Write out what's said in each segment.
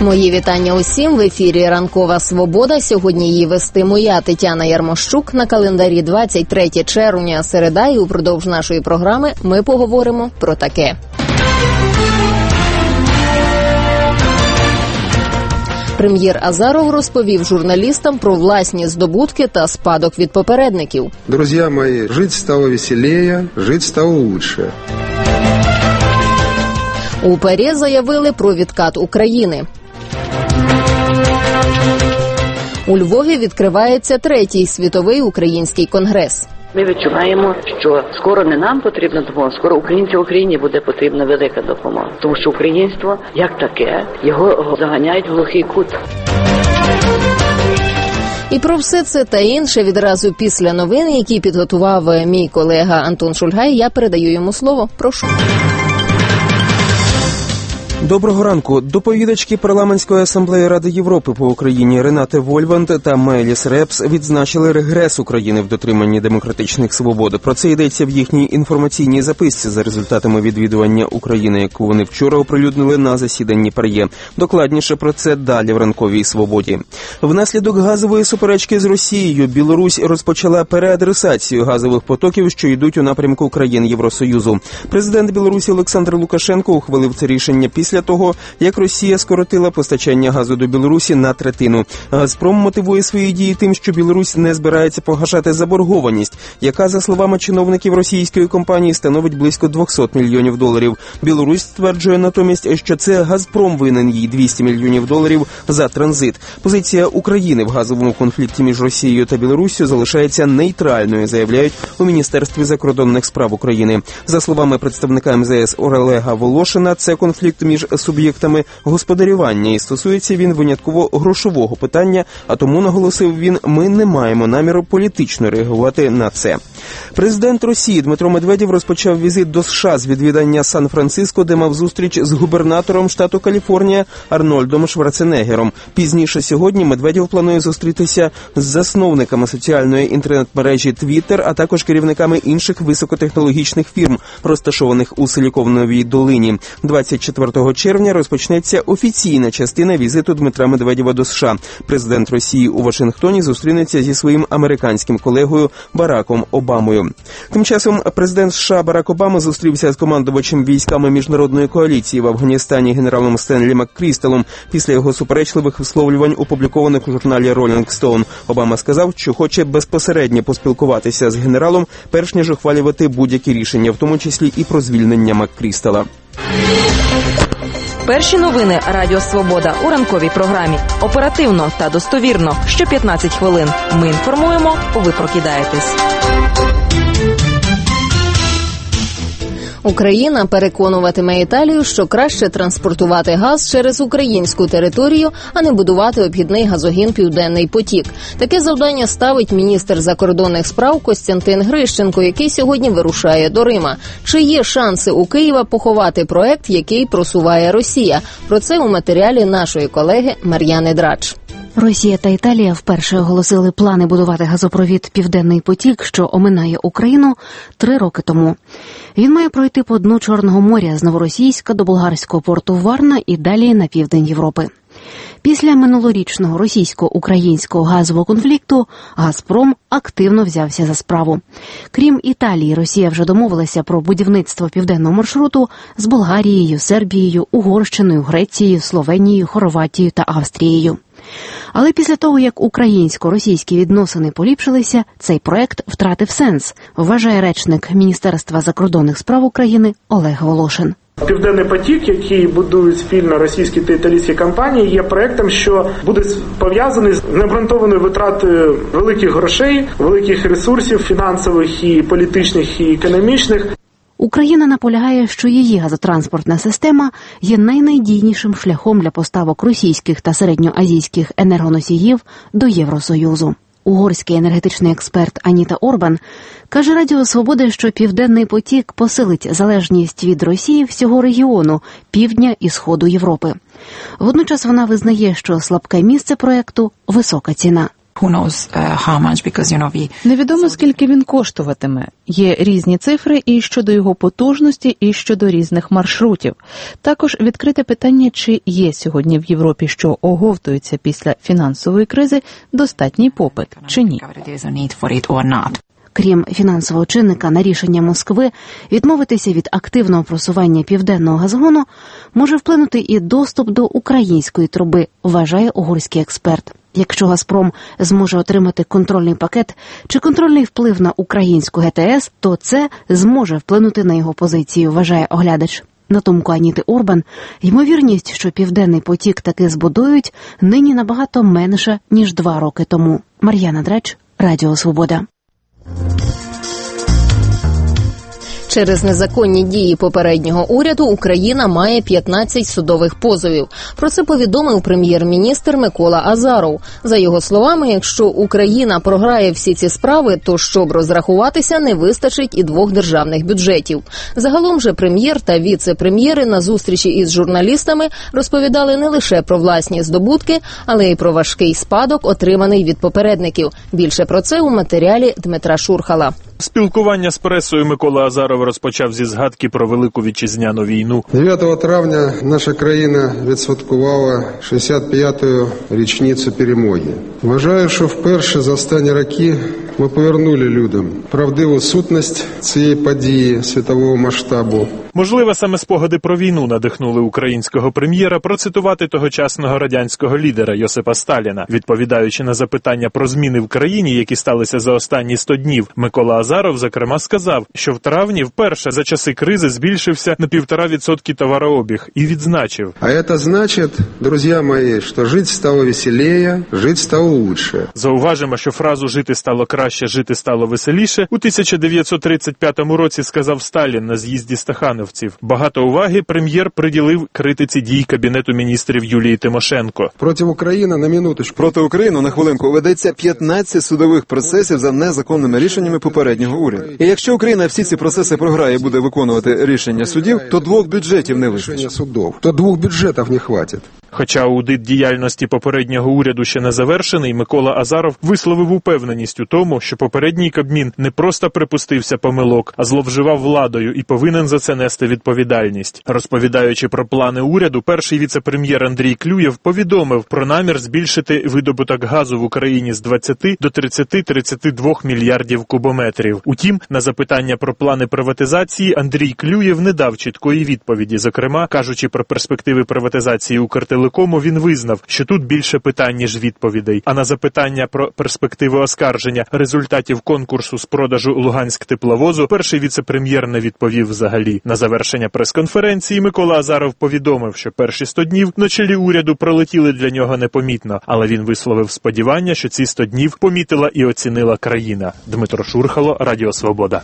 Мої вітання усім. В ефірі «Ранкова Свобода». Сьогодні її вестиму я, Тетяна Ярмощук. На календарі 23 червня, середа, і упродовж нашої програми ми поговоримо про таке. Прем'єр Азаров розповів журналістам про власні здобутки та спадок від попередників. Друзі мої, жити стало веселіше, жити стало лучше. У ПАРЄ заявили про відкат України. У Львові відкривається третій світовий український конгрес. Ми відчуваємо, що скоро не нам потрібна допомога, скоро українцям в Україні буде потрібна велика допомога. Тому що українство, як таке, його заганяють в глухий кут. І про все це та інше відразу після новин, які підготував мій колега Антон Шульгай, я передаю йому слово. Прошу. Доброго ранку. Доповідачки Парламентської асамблеї Ради Європи по Україні Ренате Вольванд та Меліс Репс відзначили регрес України в дотриманні демократичних свобод. Про це йдеться в їхній інформаційній записці за результатами відвідування України, яку вони вчора оприлюднили на засіданні ПАРЄ. Докладніше про це далі в «Ранковій Свободі». Внаслідок газової суперечки з Росією Білорусь розпочала переадресацію газових потоків, що йдуть у напрямку країн Євросоюзу. Президент Білорусі Олександр Лукашенко ухвалив це рішення після того, як Росія скоротила постачання газу до Білорусі на третину. «Газпром» мотивує свої дії тим, що Білорусь не збирається погашати заборгованість, яка, за словами чиновників російської компанії, становить близько $200 мільйонів. Білорусь стверджує натомість, що це «Газпром» винен їй $200 мільйонів за транзит. Позиція України в газовому конфлікті між Росією та Білоруссю залишається нейтральною, заявляють у Міністерстві закордонних справ України. За словами представника МЗС Олега Волошина, це конфлікт між суб'єктами господарювання, і стосується він винятково грошового питання, а тому, наголосив він, ми не маємо наміру політично реагувати на це. Президент Росії Дмитро Медведєв розпочав візит до США з відвідання Сан-Франциско, де мав зустріч з губернатором штату Каліфорнія Арнольдом Шварценеггером. Пізніше сьогодні Медведєв планує зустрітися з засновниками соціальної інтернет-мережі Twitter, а також керівниками інших високотехнологічних фірм, розташованих у Силіконовій долині. 24 червня розпочнеться офіційна частина візиту Дмитра Медведєва до США. Президент Росії у Вашингтоні зустрінеться зі своїм американським колегою Бараком Обамою. Тим часом президент США Барак Обама зустрівся з командувачем військами міжнародної коаліції в Афганістані генералом Стенлі Маккрісталом після його суперечливих висловлювань, опублікованих у журналі Rolling Stone. Обама сказав, що хоче безпосередньо поспілкуватися з генералом, перш ніж ухвалювати будь-які рішення, в тому числі і про звільнення Маккрістала. Перші новини Радіо Свобода у ранковій програмі. Оперативно та достовірно. Що 15 хвилин. Ми інформуємо, ви прокидаєтесь. Україна переконуватиме Італію, що краще транспортувати газ через українську територію, а не будувати обхідний газогін «Південний потік». Таке завдання ставить міністр закордонних справ Костянтин Грищенко, який сьогодні вирушає до Рима. Чи є шанси у Києва поховати проект, який просуває Росія? Про це у матеріалі нашої колеги Мар'яни Драч. Росія та Італія вперше оголосили плани будувати газопровід «Південний потік», що оминає Україну 3 роки тому. Він має пройти по дну Чорного моря з Новоросійська до болгарського порту Варна і далі на південь Європи. Після минулорічного російсько-українського газового конфлікту «Газпром» активно взявся за справу. Крім Італії, Росія вже домовилася про будівництво південного маршруту з Болгарією, Сербією, Угорщиною, Грецією, Словенією, Хорватією та Австрією. Але після того, як українсько-російські відносини поліпшилися, цей проект втратив сенс, вважає речник Міністерства закордонних справ України Олег Волошин. «Південний потік», який будують спільно російські та італійські компанії, є проектом, що буде пов'язаний з необґрунтованою витратою великих грошей, великих ресурсів фінансових і політичних і економічних. Україна наполягає, що її газотранспортна система є найнадійнішим шляхом для поставок російських та середньоазійських енергоносіїв до Євросоюзу. Угорський енергетичний експерт Аніта Орбан каже Радіо Свободи, що «Південний потік» посилить залежність від Росії всього регіону, півдня і сходу Європи. Водночас вона визнає, що слабке місце проекту – висока ціна. Невідомо, скільки він коштуватиме. Є різні цифри і щодо його потужності, і щодо різних маршрутів. Також відкрите питання, чи є сьогодні в Європі, що оговтується після фінансової кризи, достатній попит, чи ні. Крім фінансового чинника, на рішення Москви відмовитися від активного просування південного газогону може вплинути і доступ до української труби, вважає угорський експерт. Якщо «Газпром» зможе отримати контрольний пакет чи контрольний вплив на українську ГТС, то це зможе вплинути на його позицію, вважає оглядач. На думку Аніти Урбан, ймовірність, що «Південний потік» таки збудують, нині набагато менша, ніж 2 роки тому. Мар'яна Драч, Радіо Свобода. Через незаконні дії попереднього уряду Україна має 15 судових позовів. Про це повідомив прем'єр-міністр Микола Азаров. За його словами, якщо Україна програє всі ці справи, то щоб розрахуватися, не вистачить і 2 державних бюджетів. Загалом же прем'єр та віце-прем'єри на зустрічі із журналістами розповідали не лише про власні здобутки, але й про важкий спадок, отриманий від попередників. Більше про це у матеріалі Дмитра Шурхала. Спілкування з пресою Микола Азаров розпочав зі згадки про Велику Вітчизняну війну. 9 травня наша країна відсвяткувала 65-ю річницю перемоги. Вважаю, що вперше за останні роки ми повернули людям правдиву сутність цієї події світового масштабу. Можливо, саме спогади про війну надихнули українського прем'єра процитувати тогочасного радянського лідера Йосипа Сталіна. Відповідаючи на запитання про зміни в країні, які сталися за останні 100 днів, Микола Азаров, зокрема, сказав, що в травні вперше за часи кризи збільшився на 1,5% товарообіг і відзначив. А це значить, друзі мої, що жити стало веселіше, жити стало лучше. Зауважимо, що фразу «жити стало краще, жити стало веселіше» у 1935 році сказав Сталін на з'їзді стахановців. Багато уваги прем'єр приділив критиці дій Кабінету міністрів Юлії Тимошенко. Проти України, на минуточку. Проти України, на хвилинку, ведеться 15 судових процесів за незаконними рішеннями попереднього уряду. І якщо Україна всі ці процеси програє і буде виконувати рішення судів, то 2 бюджетів не вистачить. То 2 бюджетів не хватить. Хоча аудит діяльності попереднього уряду ще не завершений, Микола Азаров висловив упевненість у тому, що попередній Кабмін не просто припустився помилок, а зловживав владою і повинен за це нести відповідальність. Розповідаючи про плани уряду, перший віце-прем'єр Андрій Клюєв повідомив про намір збільшити видобуток газу в Україні з 20 до 30-32 мільярдів кубометрів. Утім, на запитання про плани приватизації Андрій Клюєв не дав чіткої відповіді. Зокрема, кажучи про перспективи приватизації Укртелекому, він визнав, що тут більше питань, ніж відповідей. А на запитання про перспективи оскарження результатів конкурсу з продажу Луганськ-тепловозу перший віце-прем'єр не відповів взагалі. На завершення прес-конференції Микола Азаров повідомив, що перші 100 днів на чолі уряду пролетіли для нього непомітно, але він висловив сподівання, що ці 100 днів помітила і оцінила країна. Дмитро Шурхало, Радіо Свобода.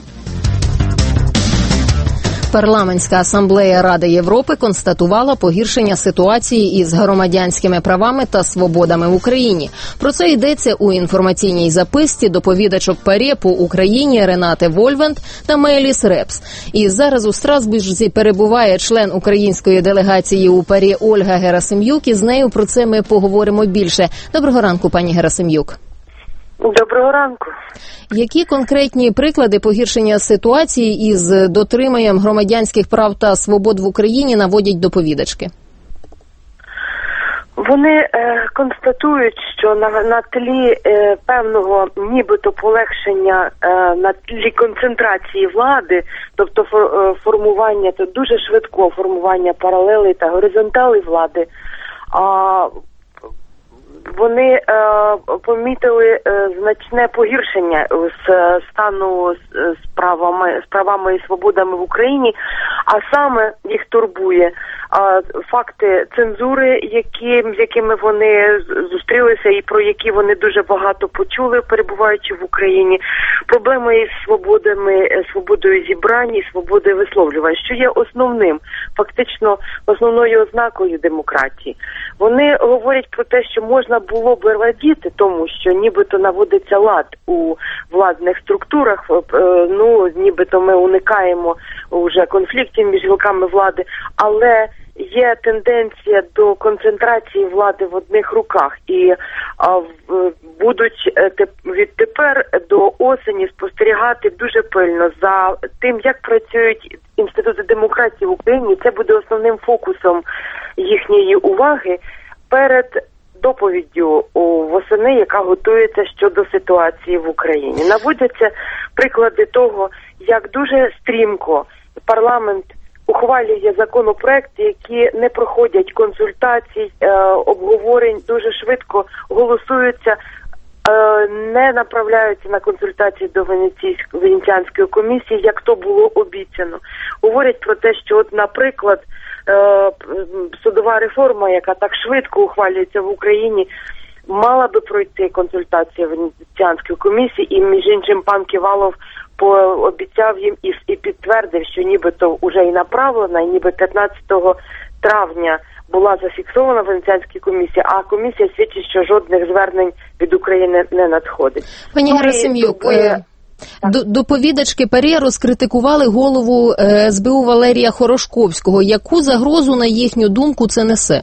Парламентська асамблея Ради Європи констатувала погіршення ситуації із громадянськими правами та свободами в Україні. Про це йдеться у інформаційній записці доповідачок ПАРЄ по Україні Ренати Вольванд та Мейліс Репс. І зараз у Страсбурзі перебуває член української делегації у ПАРЄ Ольга Герасим'юк, і з нею про це ми поговоримо більше. Доброго ранку, пані Герасим'юк. Доброго ранку. Які конкретні приклади погіршення ситуації із дотриманням громадянських прав та свобод в Україні наводять доповідачки? Вони констатують, що на тлі певного нібито полегшення, на тлі концентрації влади, тобто формування, то дуже швидкого формування паралелей та горизонталей влади, вони помітили значне погіршення стану з правами і свободами в Україні, а саме їх турбує факти цензури, з якими вони зустрілися і про які вони дуже багато почули, перебуваючи в Україні, проблеми із свободою зібрань і свободою висловлювання, що є основним, фактично основною ознакою демократії. Вони говорять про те, що можна було б радіти тому, що нібито наводиться лад у владних структурах, нібито ми уникаємо вже конфліктів між гілками влади, але є тенденція до концентрації влади в одних руках, і будуть відтепер до осені спостерігати дуже пильно за тим, як працюють інститути демократії в Україні. Це буде основним фокусом їхньої уваги перед доповіддю восени, яка готується щодо ситуації в Україні. Наводяться приклади того, як дуже стрімко парламент ухвалює законопроекти, які не проходять консультацій, обговорень, дуже швидко голосуються, не направляються на консультації до Венеціанської комісії, як то було обіцяно. Говорять про те, що, от, наприклад, судова реформа, яка так швидко ухвалюється в Україні, мала би пройти консультації Венеціанської комісії, і, між іншим, пан Ківалов пообіцяв їм і підтвердив, що нібито вже і направлена, і ніби 15 травня була зафіксована в Венеціанській комісії, а комісія свідчить, що жодних звернень від України не надходить. Пані Герасим'юк, доповідачки ПАРЄ розкритикували голову СБУ Валерія Хорошковського. Яку загрозу, на їхню думку, це несе?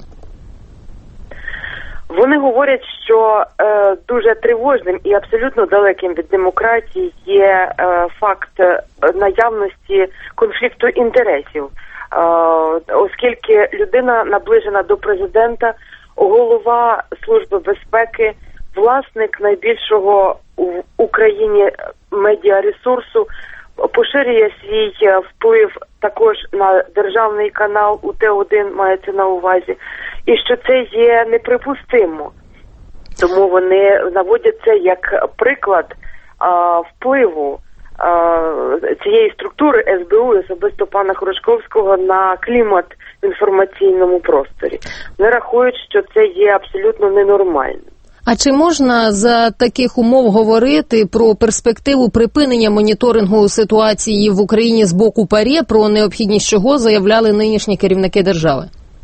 Вони говорять, що дуже тривожним і абсолютно далеким від демократії є факт наявності конфлікту інтересів. Оскільки людина наближена до президента, голова Служби безпеки, власник найбільшого в Україні медіаресурсу, поширює свій вплив також на державний канал УТ-1, мається на увазі, і що це є неприпустимо. Тому вони наводять це як приклад впливу цієї структури СБУ, особисто пана Хорошковського, на клімат в інформаційному просторі. Вони рахують, що це є абсолютно ненормальним. А чи можна за таких умов говорити про перспективу припинення моніторингу ситуації в Україні з боку ПАРЄ, про необхідність чого заявляли нинішні керівники держави?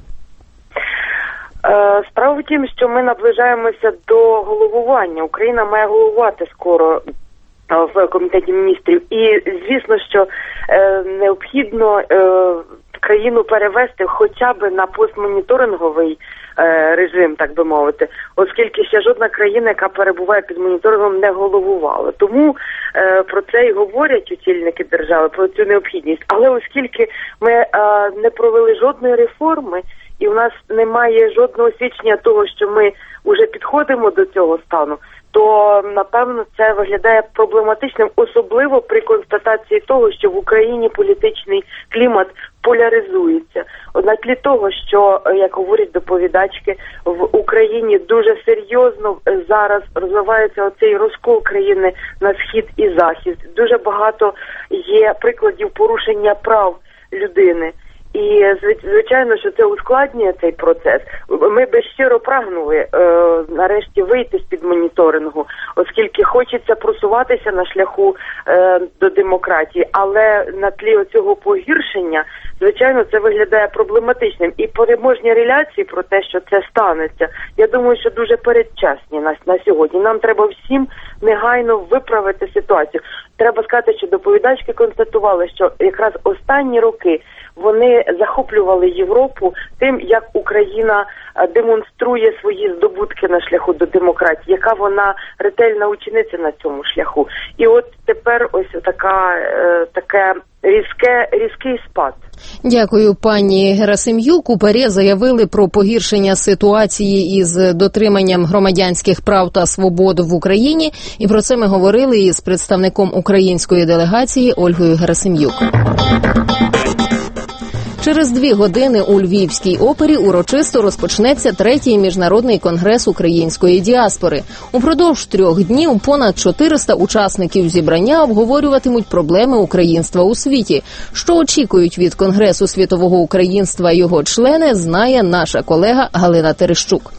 Справа в тім, що ми наближаємося до головування. Україна має головувати скоро в Комітеті міністрів. І, звісно, що необхідно країну перевести хоча б на постмоніторинговий режим, так би мовити, оскільки ще жодна країна, яка перебуває під моніторингом, не головувала. Тому про це і говорять очільники держави, про цю необхідність. Але оскільки ми не провели жодної реформи, і в нас немає жодного свідчення того, що ми вже підходимо до цього стану, то, напевно, це виглядає проблематичним, особливо при констатації того, що в Україні політичний клімат поляризується. На тлі того, що, як говорять доповідачки, в Україні дуже серйозно зараз розвивається оцей розкол країни на схід і захід. Дуже багато є прикладів порушення прав людини. І, звичайно, що це ускладнює цей процес. Ми би щиро прагнули нарешті вийти з-під моніторингу, оскільки хочеться просуватися на шляху до демократії, але на тлі оцього погіршення, звичайно, це виглядає проблематичним. І переможні реляції про те, що це станеться, я думаю, що дуже передчасні на сьогодні. Нам треба всім негайно виправити ситуацію. Треба сказати, що доповідачки констатували, що якраз останні роки вони захоплювали Європу тим, як Україна демонструє свої здобутки на шляху до демократії, яка вона ретельна учениця на цьому шляху. І от тепер ось таке різкий спад. Дякую, пані Герасим'юк. У ПАРЄ заявили про погіршення ситуації із дотриманням громадянських прав та свобод в Україні. І про це ми говорили із представником української делегації Ольгою Герасим'юк. Через 2 години у Львівській опері урочисто розпочнеться 3-й міжнародний конгрес української діаспори. Упродовж 3 днів понад 400 учасників зібрання обговорюватимуть проблеми українства у світі. Що очікують від Конгресу світового українства його члени, знає наша колега Галина Терещук.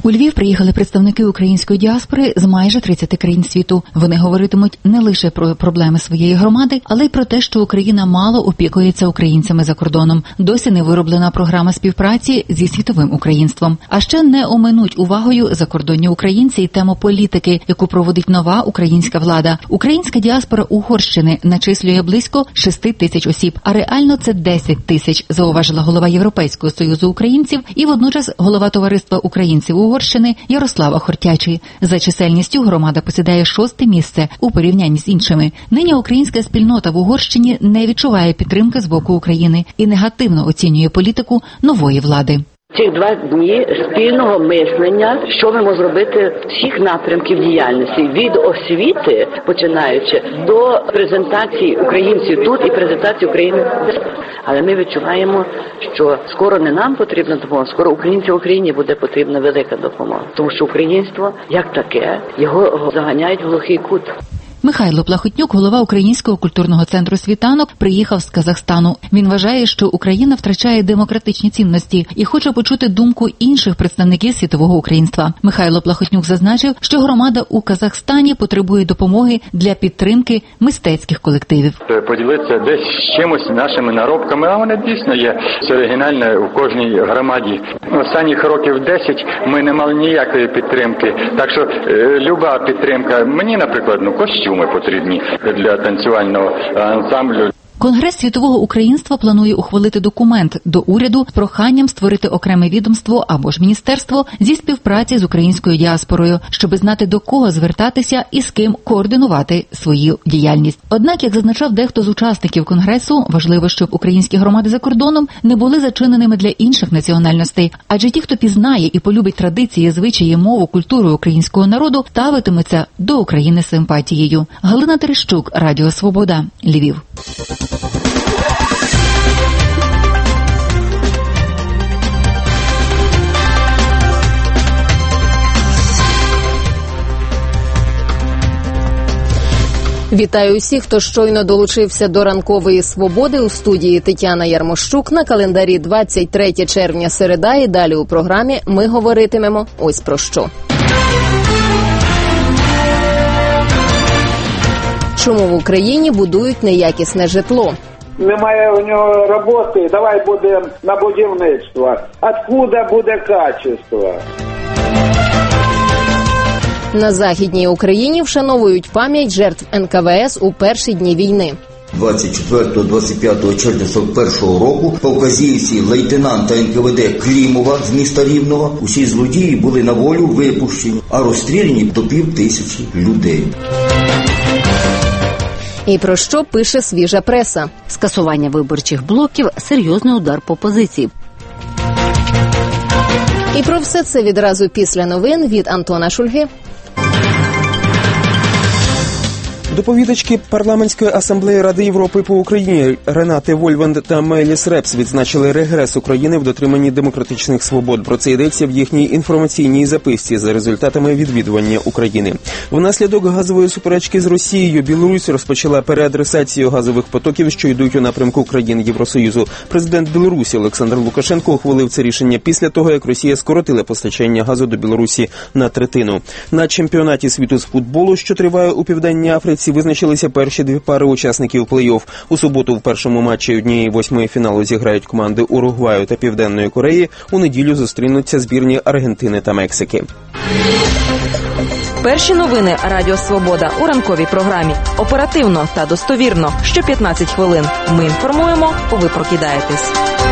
У Львів приїхали представники української діаспори з майже 30 країн світу. Вони говоритимуть не лише про проблеми своєї громади, але й про те, що Україна мало опікується українцями за кордоном. Досі не вироблена програма співпраці зі світовим українством. А ще не оминуть увагою закордонні українці і тему політики, яку проводить нова українська влада. Українська діаспора Угорщини начислює близько 6 тисяч осіб, а реально це 10 тисяч, зауважила голова Європейського союзу українців і водночас голова товариства українців Угорщини Ярослава Хортячий. За чисельністю громада посідає 6-те місце у порівнянні з іншими. Нині українська спільнота в Угорщині не відчуває підтримки з боку України і негативно оцінює політику нової влади. Ці 2 дні спільного мислення, що ми можемо зробити всіх напрямків діяльності, від освіти, починаючи до презентації українців тут і презентації України. Але ми відчуваємо, що скоро не нам потрібна допомога, скоро українцям в Україні буде потрібна велика допомога. Тому що українство, як таке, його заганяють в глухий кут. Михайло Плахотнюк, голова Українського культурного центру «Світанок», приїхав з Казахстану. Він вважає, що Україна втрачає демократичні цінності і хоче почути думку інших представників світового українства. Михайло Плахотнюк зазначив, що громада у Казахстані потребує допомоги для підтримки мистецьких колективів. Поділитися десь чимось нашими наробками, а вони дійсно є оригінальне у кожній громаді. Останніх років 10 ми не мали ніякої підтримки. Так що люба підтримка, мені, наприклад, костюм потрібні для танцювального ансамблю. Конгрес світового українства планує ухвалити документ до уряду з проханням створити окреме відомство або ж міністерство зі співпраці з українською діаспорою, щоб знати, до кого звертатися і з ким координувати свою діяльність. Однак, як зазначав дехто з учасників Конгресу, важливо, щоб українські громади за кордоном не були зачиненими для інших національностей, адже ті, хто пізнає і полюбить традиції, звичаї, мову, культуру українського народу, ставитиметься до України з симпатією. Галина Терещук, Радіо Свобода, Львів. Вітаю усіх, хто щойно долучився до ранкової свободи. У студії Тетяна Ярмощук. На календарі 23 червня, середа, і далі у програмі ми говоритимемо ось про що. Чому в Україні будують неякісне житло? Немає у нього роботи, давай будемо на будівництво. Откуда буде качество? На Західній Україні вшановують пам'ять жертв НКВС у перші дні війни. 24-25 червня 41-го року по вказівці лейтенанта НКВД Клімова з міста Рівного усі злодії були на волю випущені, а розстріляні до 5000 людей. І про що пише свіжа преса? Скасування виборчих блоків – серйозний удар по опозиції. І про все це відразу після новин від Антона Шульги. Доповідачки Парламентської асамблеї Ради Європи по Україні Ренате Вольванд та Меліс Репс відзначили регрес України в дотриманні демократичних свобод. Про це йдеться в їхній інформаційній записці за результатами відвідування України. Внаслідок газової суперечки з Росією Білорусь розпочала переадресацію газових потоків, що йдуть у напрямку країн Євросоюзу. Президент Білорусі Олександр Лукашенко ухвалив це рішення після того, як Росія скоротила постачання газу до Білорусі на третину. На чемпіонаті світу з футболу, що триває у Південній Африці, визначилися перші 2 пари учасників плей-офф. У суботу в першому матчі 1/8 фіналу зіграють команди Уругваю та Південної Кореї. У неділю зустрінуться збірні Аргентини та Мексики. Перші новини Радіо Свобода у ранковій програмі. Оперативно та достовірно. Що 15 хвилин. Ми інформуємо, ви прокидаєтесь.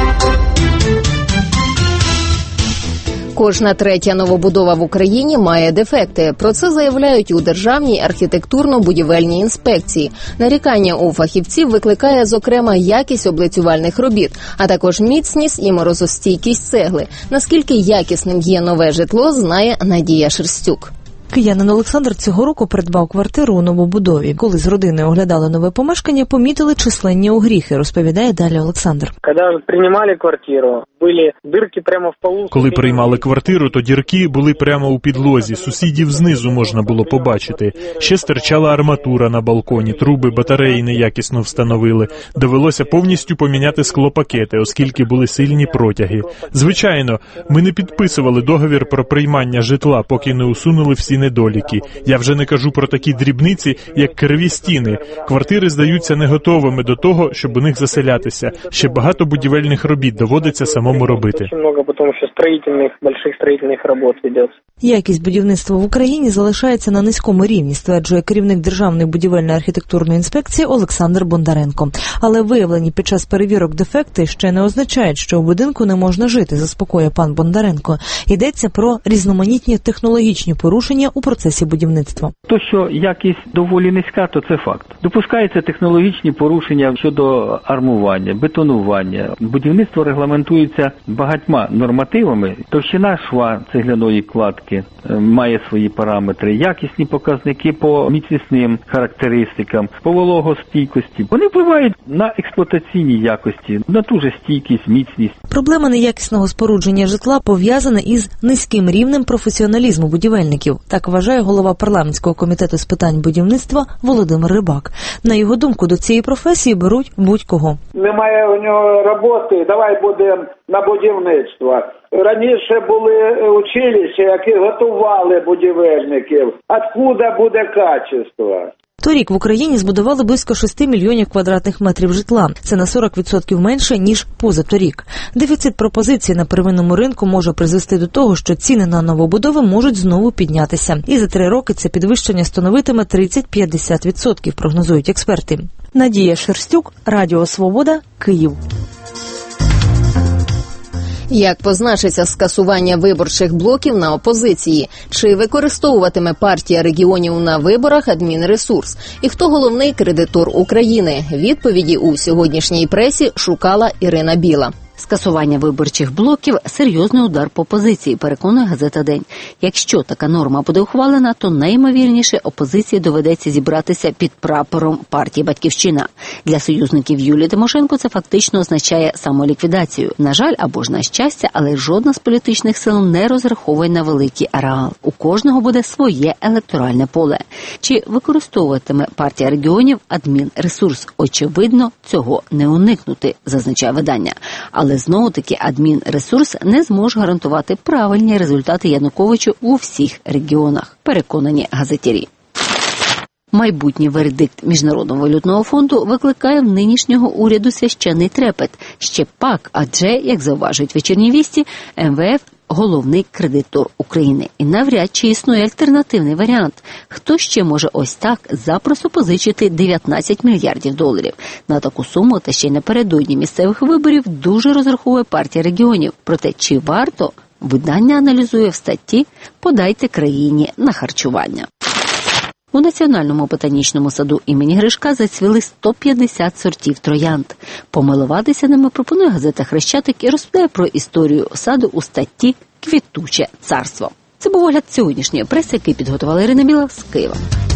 Кожна третя новобудова в Україні має дефекти. Про це заявляють у Державній архітектурно-будівельній інспекції. Нарікання у фахівців викликає, зокрема, якість облицювальних робіт, а також міцність і морозостійкість цегли. Наскільки якісним є нове житло, знає Надія Шерстюк. Киянин Олександр цього року придбав квартиру у новобудові. Коли з родиною оглядали нове помешкання, помітили численні огріхи, розповідає далі Олександр. Коли приймали квартиру, були дирки прямо в полу. Коли приймали квартиру, то дірки були прямо у підлозі, сусідів знизу можна було побачити. Ще стирчала арматура на балконі, труби, батареї неякісно встановили. Довелося повністю поміняти склопакети, оскільки були сильні протяги. Звичайно, ми не підписували договір про приймання житла, поки не усунули всі недоліки. Я вже не кажу про такі дрібниці, як криві стіни. Квартири здаються не готовими до того, щоб у них заселятися. Ще багато будівельних робіт доводиться самому робити. Якість будівництва в Україні залишається на низькому рівні, стверджує керівник Державної будівельної архітектурної інспекції Олександр Бондаренко. Але виявлені під час перевірок дефекти ще не означають, що у будинку не можна жити, заспокоює пан Бондаренко. Йдеться про різноманітні технологічні порушення у процесі будівництва. То, що якість доволі низька, то це факт. Допускаються технологічні порушення щодо армування, бетонування. Будівництво регламентується багатьма нормативами. Товщина шва цегляної кладки має свої параметри, якісні показники по міцнісним характеристикам, по вологостійкості. Вони впливають на експлуатаційні якості, на ту же стійкість, міцність. Проблема неякісного спорудження житла пов'язана із низьким рівнем професіоналізму будівельників. Так вважає голова парламентського комітету з питань будівництва Володимир Рибак. На його думку, до цієї професії беруть будь-кого. Немає у нього роботи, давай будемо на будівництво. Раніше були училища, які готували будівельників. Откуда буде качество? Торік в Україні збудували близько 6 мільйонів квадратних метрів житла. Це на 40% менше, ніж позаторік. Дефіцит пропозицій на первинному ринку може призвести до того, що ціни на новобудови можуть знову піднятися. І за 3 роки це підвищення становитиме 30-50%, прогнозують експерти. Надія Шерстюк, Радіо Свобода, Київ. Як позначиться скасування виборчих блоків на опозиції? Чи використовуватиме партія регіонів на виборах адмінресурс? І хто головний кредитор України? Відповіді у сьогоднішній пресі шукала Ірина Біла. Скасування виборчих блоків – серйозний удар по опозиції, переконує газета «День». Якщо така норма буде ухвалена, то найімовірніше опозиції доведеться зібратися під прапором партії «Батьківщина». Для союзників Юлії Тимошенко це фактично означає самоліквідацію. На жаль, або ж на щастя, але жодна з політичних сил не розраховує на великий ареал. У кожного буде своє електоральне поле. Чи використовуватиме партія регіонів адмінресурс? Очевидно, цього не уникнути, зазначає видання. Але знову-таки адмінресурс не зможе гарантувати правильні результати Януковичу у всіх регіонах, переконані газетярі. Майбутній вердикт Міжнародного валютного фонду викликає в нинішнього уряду священний трепет. Ще пак, адже, як зауважують «Вечірні вісті», МВФ – головний кредитор України. І навряд чи існує альтернативний варіант. Хто ще може ось так запросто позичити 19 мільярдів доларів? На таку суму, та ще й напередодні місцевих виборів, дуже розраховує партія регіонів. Проте, чи варто? Видання аналізує в статті «Подайте країні на харчування». У Національному ботанічному саду імені Гришка зацвіли 150 сортів троянд. Помилуватися ними пропонує газета «Хрещатик» і розповідає про історію саду у статті «Квітуче царство». Це був огляд сьогоднішньої преси, який підготувала Ірина Біла з Києва.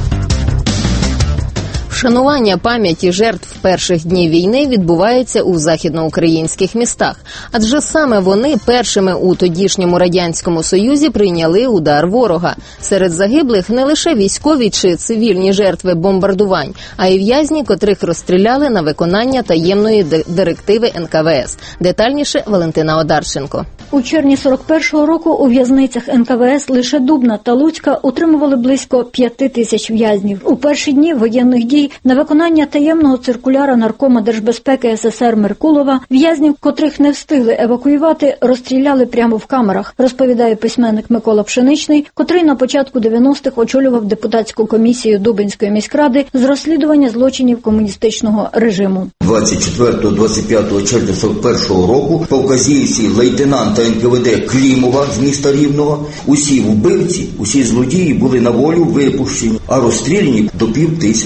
Вшанування пам'яті жертв перших днів війни відбувається у західноукраїнських містах. Адже саме вони першими у тодішньому Радянському Союзі прийняли удар ворога. Серед загиблих не лише військові чи цивільні жертви бомбардувань, а й в'язні, котрих розстріляли на виконання таємної директиви НКВС. Детальніше Валентина Одарченко. У червні 41-го року у в'язницях НКВС лише Дубна та Луцька утримували близько 5 тисяч в'язнів. У перші дні воєнних дій на виконання таємного циркуляра Наркома Держбезпеки СССР Меркулова в'язнів, котрих не встигли евакуювати, розстріляли прямо в камерах, розповідає письменник Микола Пшеничний, котрий на початку 90-х очолював депутатську комісію Дубенської міськради з розслідування злочинів комуністичного режиму. 24-25 червня 41-го року по вказівці лейтенанта НКВД Клімова з міста Рівного усі вбивці, усі злодії були на волю випущені, а розстріляні до 5000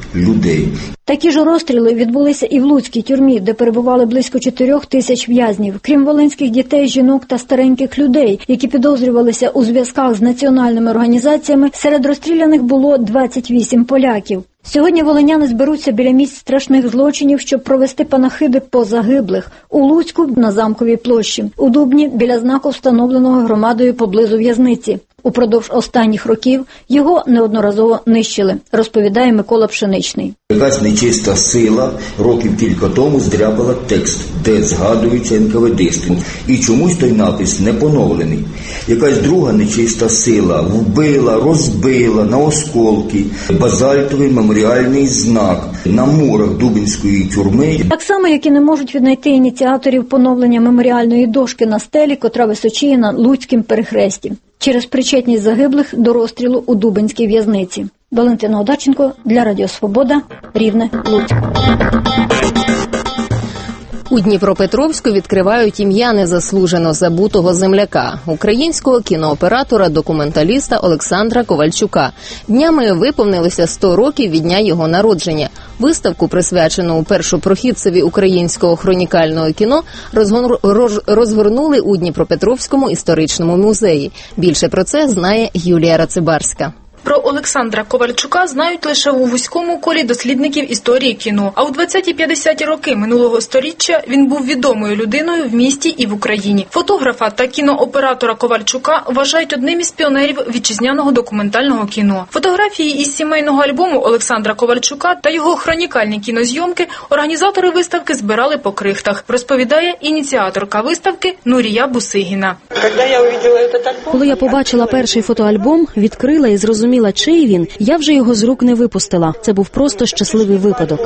людей. Такі ж розстріли відбулися і в Луцькій тюрмі, де перебували близько 4 тисяч в'язнів. Крім волинських дітей, жінок та стареньких людей, які підозрювалися у зв'язках з національними організаціями, серед розстріляних було 28 поляків. Сьогодні волиняни зберуться біля місць страшних злочинів, щоб провести панахиди по загиблих. У Луцьку – на Замковій площі, у Дубні – біля знаку, встановленого громадою поблизу в'язниці. Упродовж останніх років його неодноразово нищили, розповідає Микола Пшеничний. Якась нечиста сила років кілька тому здряпала текст, де згадуються НКВДисти. І чомусь той напис не поновлений. Якась друга нечиста сила вбила, розбила на осколки базальтовий меморіальний знак на мурах Дубинської тюрми. Так само, як і не можуть віднайти ініціаторів поновлення меморіальної дошки на стелі, котра височіє на Луцькім перехресті, через причетність загиблих до розстрілу у Дубинській в'язниці. Валентина Одарченко для Радіо Свобода, Рівне, Луцьк. У Дніпропетровську відкривають ім'я незаслужено забутого земляка – українського кінооператора-документаліста Олександра Ковальчука. Днями виповнилося 100 років від дня його народження. Виставку, присвячену першопрохідцеві українського хронікального кіно, розгорнули у Дніпропетровському історичному музеї. Більше про це знає Юлія Рацибарська. Про Олександра Ковальчука знають лише у вузькому колі дослідників історії кіно. А у 20-50-ті роки минулого сторіччя він був відомою людиною в місті і в Україні. Фотографа та кінооператора Ковальчука вважають одним із піонерів вітчизняного документального кіно. Фотографії із сімейного альбому Олександра Ковальчука та його хронікальні кінозйомки організатори виставки збирали по крихтах, розповідає ініціаторка виставки Нурія Бусигіна. Коли я побачила перший фотоальбом, відкрила і зрозуміла, чий він, я вже його з рук не випустила. Це був просто щасливий випадок.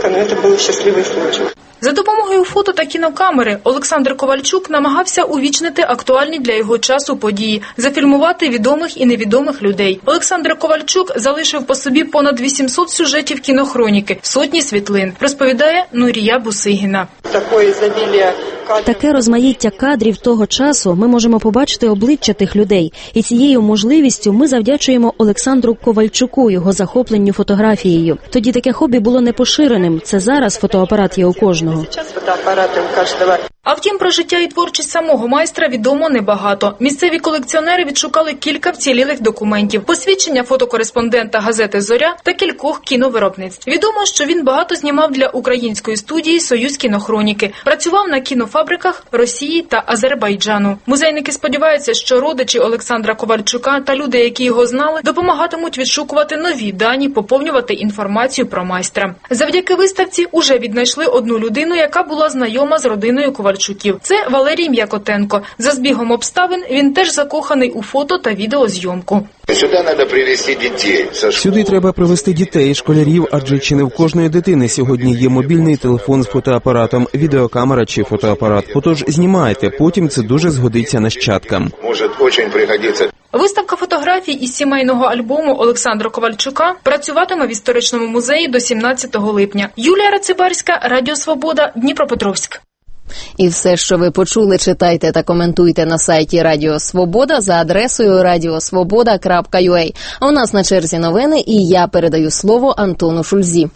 За допомогою фото та кінокамери Олександр Ковальчук намагався увічнити актуальні для його часу події, зафільмувати відомих і невідомих людей. Олександр Ковальчук залишив по собі понад 800 сюжетів кінохроніки, сотні світлин, розповідає Нурія Бусигіна. Таке розмаїття кадрів того часу ми можемо побачити обличчя тих людей. І цією можливістю ми завдячуємо Олександру Ковальчуку, його захопленню фотографією. Тоді таке хобі було непоширеним. Це зараз фотоапарат є у кожного. А втім, про життя і творчість самого майстра відомо небагато. Місцеві колекціонери відшукали кілька вцілілих документів, посвідчення фотокореспондента газети «Зоря» та кількох кіновиробництв. Відомо, що він багато знімав для української студії «Союз кінохроніки», працював на кінофабриках Росії та Азербайджану. Музейники сподіваються, що родичі Олександра Ковальчука та люди, які його знали, допомагатимуть відшукувати нові дані, поповнювати інформацію про майстра. Завдяки виставці уже віднайшли одну людину, яка була знайома з родиною Ковальчуків. Це Валерій М'якотенко. За збігом обставин він теж закоханий у фото та відеозйомку. Сюди треба привезти дітей, школярів, адже чи не в кожної дитини сьогодні є мобільний телефон з фотоапаратом, відеокамера чи фотоапарат. Отож, знімайте, потім це дуже згодиться нащадкам. Виставка фотографій із сімейного альбому Олександра Ковальчука працюватиме в історичному музеї до 17 липня. Юлія Рацибарська, Радіо Свобода, Дніпропетровськ. І все, що ви почули, читайте та коментуйте на сайті Радіо Свобода за адресою radiosvoboda.ua. А у нас на черзі новини, і я передаю слово Антону Шульзі.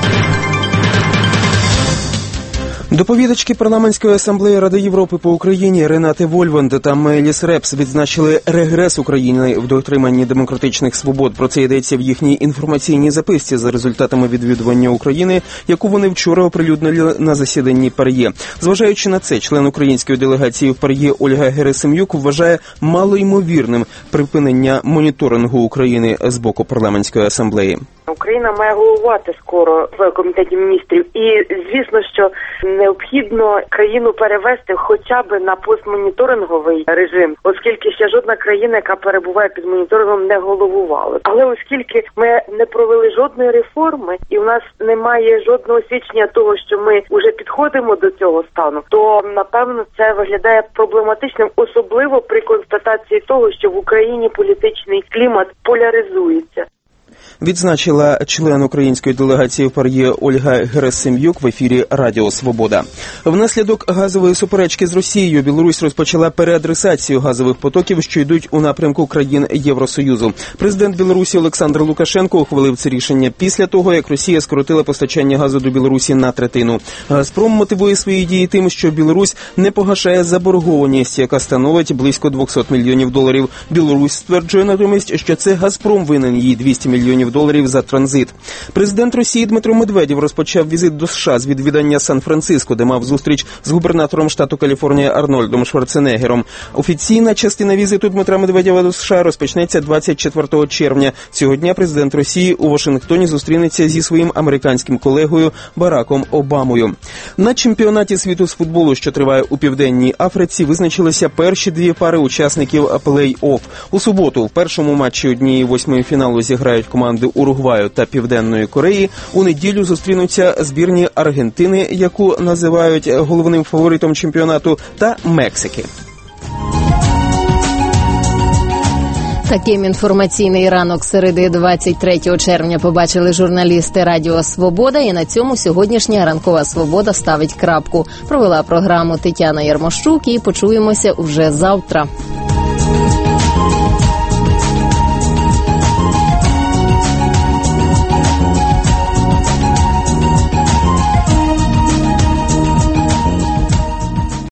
Доповідачки парламентської асамблеї Ради Європи по Україні Ренате Вольванд та Мейліс Репс відзначили регрес України в дотриманні демократичних свобод. Про це йдеться в їхній інформаційній записці за результатами відвідування України, яку вони вчора оприлюднили на засіданні ПАРЄ. Зважаючи на це, член української делегації в ПАРЄ Ольга Герасим'юк вважає малоймовірним припинення моніторингу України з боку парламентської асамблеї. Україна має головувати скоро в Комітеті міністрів. І, звісно, що необхідно країну перевести хоча б на постмоніторинговий режим, оскільки ще жодна країна, яка перебуває під моніторингом, не головувала. Але оскільки ми не провели жодної реформи і в нас немає жодного свідчення того, що ми вже підходимо до цього стану, то, напевно, це виглядає проблематичним, особливо при констатації того, що в Україні політичний клімат поляризується. відзначила член української делегації в ПАРЄ Ольга Герасим'юк в ефірі Радіо Свобода. Внаслідок газової суперечки з Росією Білорусь розпочала переадресацію газових потоків, що йдуть у напрямку країн Євросоюзу. Президент Білорусі Олександр Лукашенко ухвалив це рішення після того, як Росія скоротила постачання газу до Білорусі на третину. «Газпром» мотивує свої дії тим, що Білорусь не погашає заборгованість, яка становить близько $200 мільйонів. Білорусь стверджує натомість, що це «Газпром» винен їй $200 мільйонів за транзит. Президент Росії Дмитро Медведєв розпочав візит до США з відвідання Сан-Франциско, де мав зустріч з губернатором штату Каліфорнія Арнольдом Шварценеггером. Офіційна частина візиту Дмитра Медведєва до США розпочнеться 24 червня. Цього дня президент Росії у Вашингтоні зустрінеться зі своїм американським колегою Бараком Обамою. На чемпіонаті світу з футболу, що триває у Південній Африці, визначилися перші дві пари учасників плей-офф. У суботу в першому матчі 1/8 фіналу зіграють команди Уругваю та Південної Кореї. У неділю зустрінуться збірні Аргентини, яку називають головним фаворитом чемпіонату, та Мексики. Таким інформаційний ранок середи 23 червня побачили журналісти Радіо Свобода, і на цьому сьогоднішня ранкова свобода ставить крапку. Провела програму Тетяна Ярмощук, і почуємося уже завтра.